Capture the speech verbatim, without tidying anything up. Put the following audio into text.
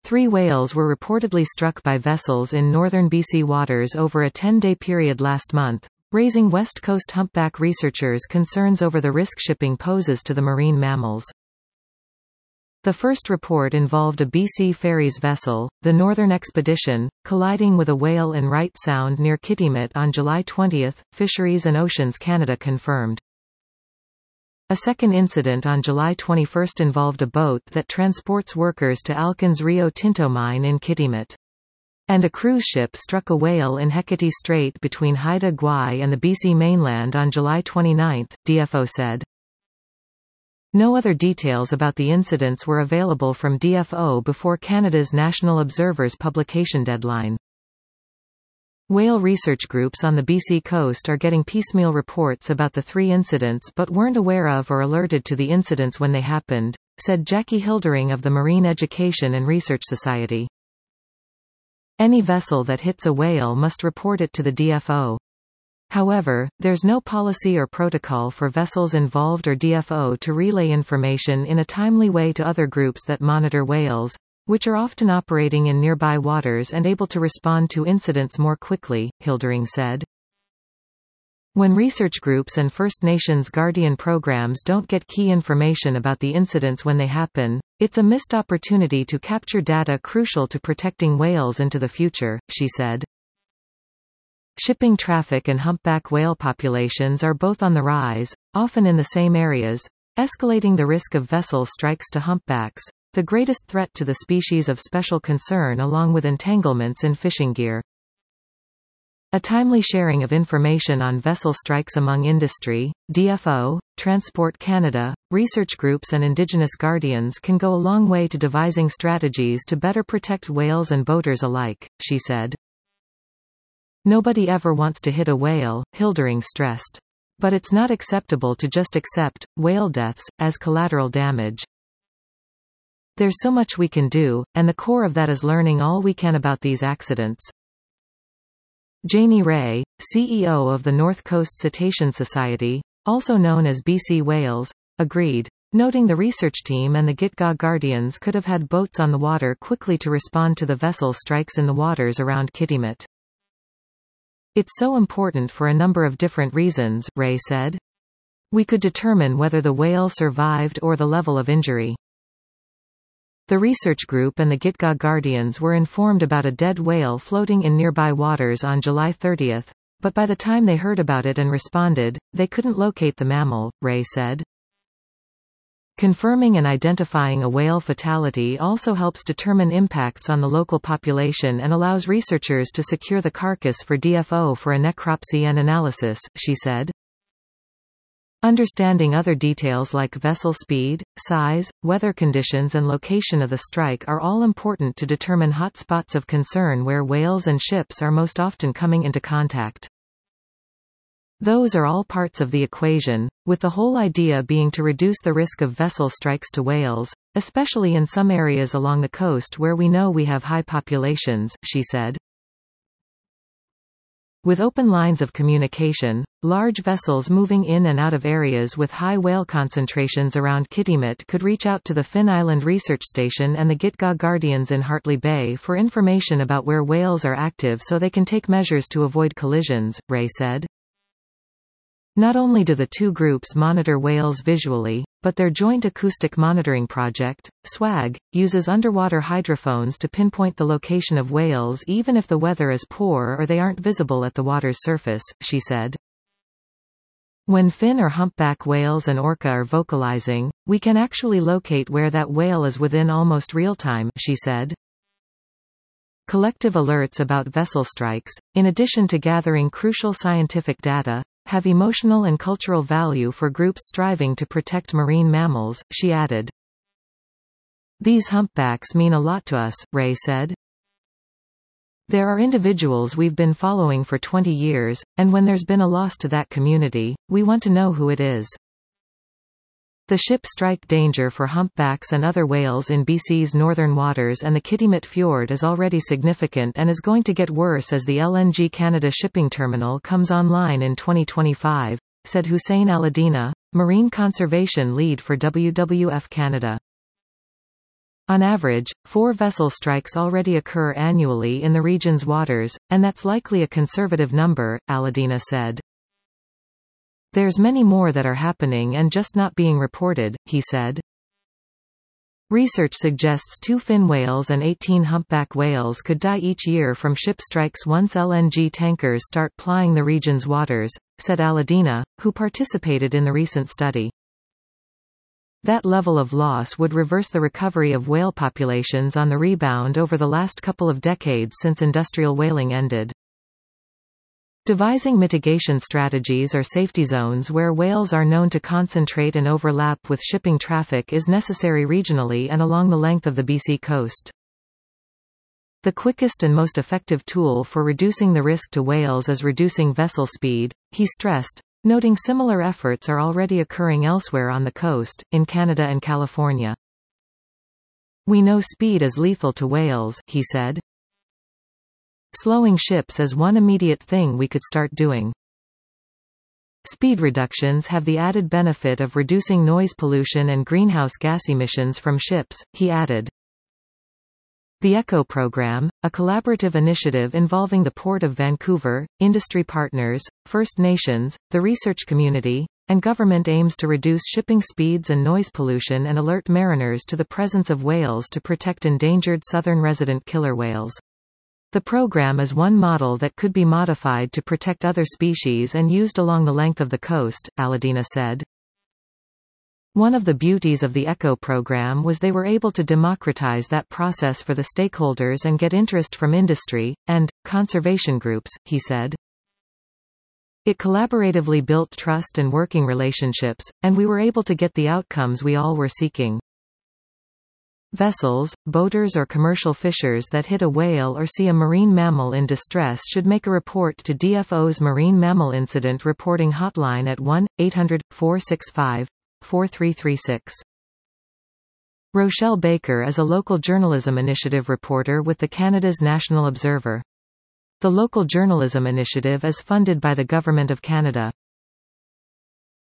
Three whales were reportedly struck by vessels in northern B C waters over a ten-day period last month, raising West Coast humpback researchers' concerns over the risk shipping poses to the marine mammals. The first report involved a B C Ferries vessel, the Northern Expedition, colliding with a whale in Wright Sound near Kitimat on July twentieth, Fisheries and Oceans Canada confirmed. A second incident on July twenty-first involved a boat that transports workers to Alcan's Rio Tinto mine in Kitimat. And a cruise ship struck a whale in Hecate Strait between Haida Gwaii and the B C mainland on July twenty-ninth, D F O said. No other details about the incidents were available from D F O before Canada's National Observer's publication deadline. Whale research groups on the B C coast are getting piecemeal reports about the three incidents but weren't aware of or alerted to the incidents when they happened, said Jackie Hildering of the Marine Education and Research Society. Any vessel that hits a whale must report it to the D F O. However, there's no policy or protocol for vessels involved or D F O to relay information in a timely way to other groups that monitor whales, which are often operating in nearby waters and able to respond to incidents more quickly, Hildering said. When research groups and First Nations Guardian programs don't get key information about the incidents when they happen, it's a missed opportunity to capture data crucial to protecting whales into the future, she said. Shipping traffic and humpback whale populations are both on the rise, often in the same areas, escalating the risk of vessel strikes to humpbacks, the greatest threat to the species of special concern, along with entanglements in fishing gear. A timely sharing of information on vessel strikes among industry, D F O, Transport Canada, research groups and Indigenous guardians can go a long way to devising strategies to better protect whales and boaters alike, she said. Nobody ever wants to hit a whale, Hildering stressed. But it's not acceptable to just accept whale deaths as collateral damage. There's so much we can do, and the core of that is learning all we can about these accidents. Janie Ray, C E O of the North Coast Cetacean Society, also known as B C Whales, agreed, noting the research team and the Gitga'at Guardians could have had boats on the water quickly to respond to the vessel strikes in the waters around Kitimat. It's so important for a number of different reasons, Ray said. We could determine whether the whale survived or the level of injury. The research group and the Gitga'at Guardians were informed about a dead whale floating in nearby waters on July thirtieth, but by the time they heard about it and responded, they couldn't locate the mammal, Ray said. Confirming and identifying a whale fatality also helps determine impacts on the local population and allows researchers to secure the carcass for D F O for a necropsy and analysis, she said. Understanding other details like vessel speed, size, weather conditions and location of the strike are all important to determine hot spots of concern where whales and ships are most often coming into contact. Those are all parts of the equation, with the whole idea being to reduce the risk of vessel strikes to whales, especially in some areas along the coast where we know we have high populations, she said. With open lines of communication, large vessels moving in and out of areas with high whale concentrations around Kitimat could reach out to the Finn Island Research Station and the Gitga'at Guardians in Hartley Bay for information about where whales are active so they can take measures to avoid collisions, Ray said. Not only do the two groups monitor whales visually, but their joint acoustic monitoring project, SWAG, uses underwater hydrophones to pinpoint the location of whales even if the weather is poor or they aren't visible at the water's surface, she said. When fin or humpback whales and orca are vocalizing, we can actually locate where that whale is within almost real time, she said. Collective alerts about vessel strikes, in addition to gathering crucial scientific data, have emotional and cultural value for groups striving to protect marine mammals, she added. These humpbacks mean a lot to us, Ray said. There are individuals we've been following for twenty years, and when there's been a loss to that community, we want to know who it is. The ship strike danger for humpbacks and other whales in B C's northern waters and the Kitimat Fjord is already significant and is going to get worse as the L N G Canada shipping terminal comes online in twenty twenty-five, said Hussein Aladina, Marine Conservation Lead for W W F Canada. On average, four vessel strikes already occur annually in the region's waters, and that's likely a conservative number, Aladina said. There's many more that are happening and just not being reported, he said. Research suggests two fin whales and eighteen humpback whales could die each year from ship strikes once L N G tankers start plying the region's waters, said Aladina, who participated in the recent study. That level of loss would reverse the recovery of whale populations on the rebound over the last couple of decades since industrial whaling ended. Devising mitigation strategies or safety zones where whales are known to concentrate and overlap with shipping traffic is necessary regionally and along the length of the B C coast. The quickest and most effective tool for reducing the risk to whales is reducing vessel speed, he stressed, noting similar efforts are already occurring elsewhere on the coast, in Canada and California. We know speed is lethal to whales, he said. Slowing ships is one immediate thing we could start doing. Speed reductions have the added benefit of reducing noise pollution and greenhouse gas emissions from ships, he added. The ECHO program, a collaborative initiative involving the Port of Vancouver, industry partners, First Nations, the research community, and government aims to reduce shipping speeds and noise pollution and alert mariners to the presence of whales to protect endangered southern resident killer whales. The program is one model that could be modified to protect other species and used along the length of the coast, Aladina said. One of the beauties of the ECHO program was they were able to democratize that process for the stakeholders and get interest from industry, and conservation groups, he said. It collaboratively built trust and working relationships, and we were able to get the outcomes we all were seeking. Vessels, boaters or commercial fishers that hit a whale or see a marine mammal in distress should make a report to D F O's Marine Mammal Incident Reporting Hotline at one eight hundred, four six five, four three three six. Rochelle Baker is a local journalism initiative reporter with the Canada's National Observer. The local journalism initiative is funded by the Government of Canada.